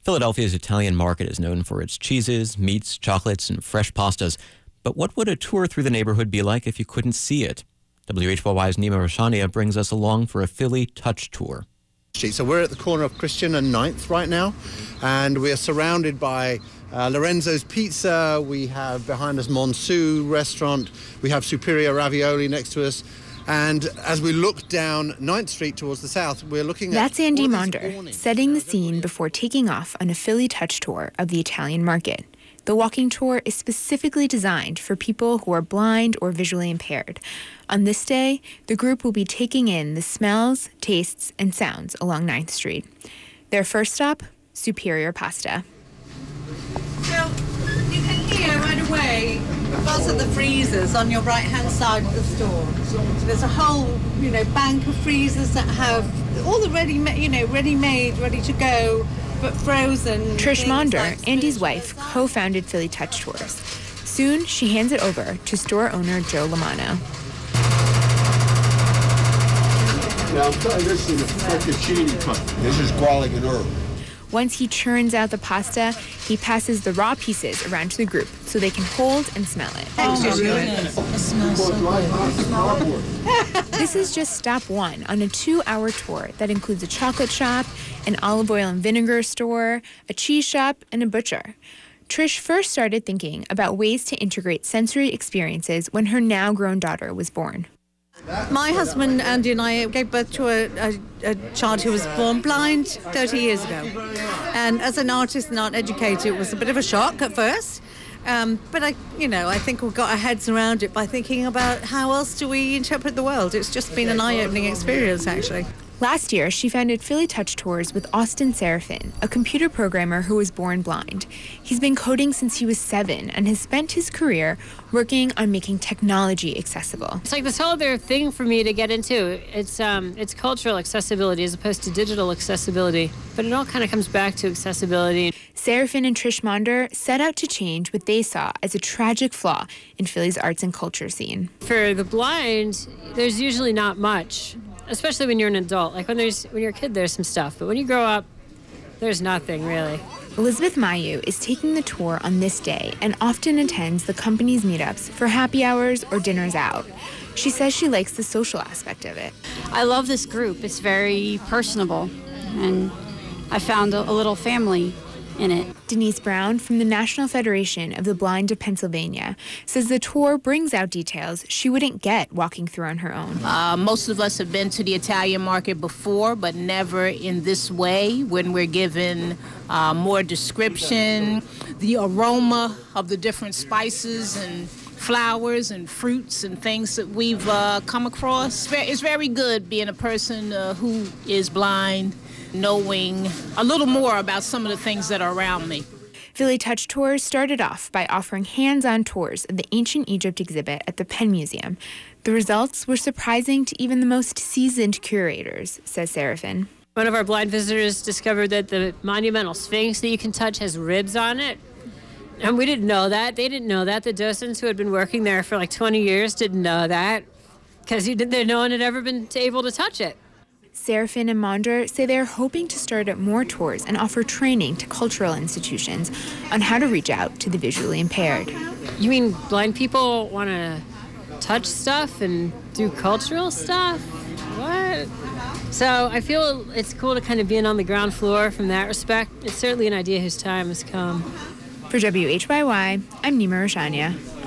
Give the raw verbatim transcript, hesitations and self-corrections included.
Philadelphia's Italian market is known for its cheeses, meats, chocolates, and fresh pastas. But what would a tour through the neighborhood be like if you couldn't see it? W H Y Y's Nima Roshania brings us along for a Philly touch tour. So we're at the corner of Christian and ninth right now, and we are surrounded by uh, Lorenzo's Pizza. We have behind us Monsu restaurant. We have Superior Ravioli next to us. And as we look down ninth Street towards the south, we're looking at... That's Andy Maunder, setting the scene before taking off on a Philly touch tour of the Italian market. The walking tour is specifically designed for people who are blind or visually impaired. On this day, the group will be taking in the smells, tastes, and sounds along ninth Street. Their first stop, Superior Pasta. So you can hear right away the buzz of the freezers on your right-hand side of the store. There's a whole, you know, bank of freezers that have all the ready, you know, ready-made, ready to go, but frozen. Trish Maunder, like Andy's wife, co-founded Philly Touch Tours. Soon, she hands it over to store owner Joe Lamano. Now, I'm telling you, this is a fettuccine cut. This is garlic and herb. Once he churns out the pasta, he passes the raw pieces around to the group so they can hold and smell it. Oh, my goodness. It smells so good. This is just stop one on a two-hour tour that includes a chocolate shop, an olive oil and vinegar store, a cheese shop, and a butcher. Trish first started thinking about ways to integrate sensory experiences when her now-grown daughter was born. My husband, Andy, and I gave birth to a, a, a child who was born blind thirty years ago. And as an artist and art educator, it was a bit of a shock at first. Um, but, I, you know, I think we got our heads around it by thinking about how else do we interpret the world. It's just been an eye-opening experience, actually. Last year, she founded Philly Touch Tours with Austin Serafin, a computer programmer who was born blind. He's been coding since he was seven and has spent his career working on making technology accessible. It's like this whole other thing for me to get into. It's um, it's cultural accessibility as opposed to digital accessibility. But it all kind of comes back to accessibility. Serafin and Trish Maunder set out to change what they saw as a tragic flaw in Philly's arts and culture scene. For the blind, there's usually not much. Especially when you're an adult. Like when there's when you're a kid, there's some stuff. But when you grow up, there's nothing, really. Elizabeth Mayu is taking the tour on this day and often attends the company's meetups for happy hours or dinners out. She says she likes the social aspect of it. I love this group. It's very personable, and I found a, a little family in it. Denise Brown from the National Federation of the Blind of Pennsylvania says the tour brings out details she wouldn't get walking through on her own. Uh, most of us have been to the Italian market before, but never in this way, when we're given uh, more description, the aroma of the different spices and flowers and fruits and things that we've uh, come across. It's very good being a person uh, who is blind, knowing a little more about some of the things that are around me. Philly Touch Tours started off by offering hands-on tours of the Ancient Egypt exhibit at the Penn Museum. The results were surprising to even the most seasoned curators, says Serafin. One of our blind visitors discovered that the monumental Sphinx that you can touch has ribs on it. And we didn't know that. They didn't know that. The docents who had been working there for like twenty years didn't know that because no one had ever been able to touch it. Serafin and Maunder say they are hoping to start up more tours and offer training to cultural institutions on how to reach out to the visually impaired. You mean blind people want to touch stuff and do cultural stuff? What? So I feel it's cool to kind of be in on the ground floor from that respect. It's certainly an idea whose time has come. For W H Y Y, I'm Nima Roshania.